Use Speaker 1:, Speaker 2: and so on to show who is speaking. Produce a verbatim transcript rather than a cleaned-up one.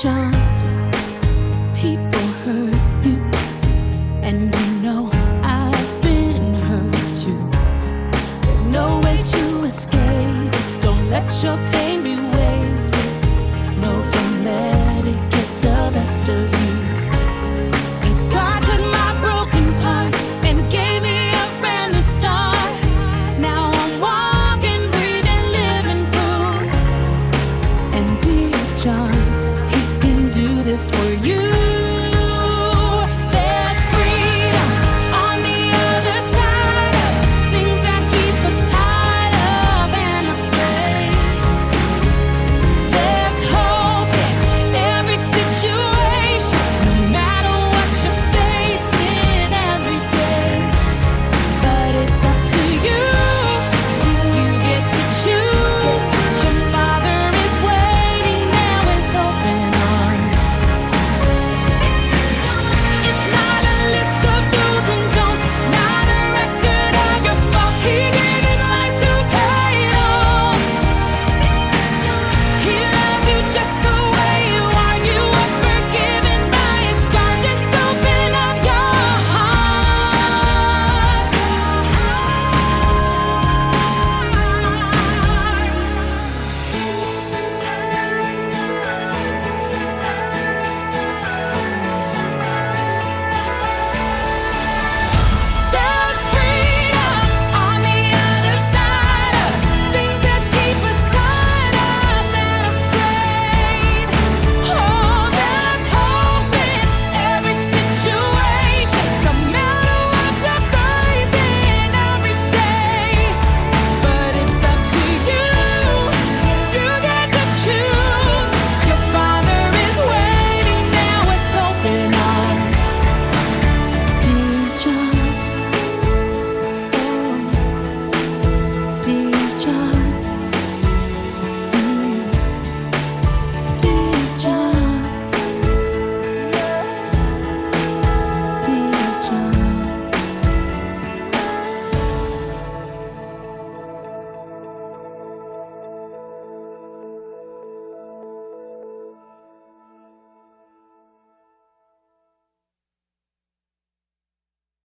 Speaker 1: John, people hurt you, and you know I've been hurt too. There's no way to escape. Don't let your pain be wasted. No, don't let it get the best of you. 'Cause God took my broken parts and gave me a brand new start. Now I'm walking, breathing, living proof. And dear John, he can do this for you.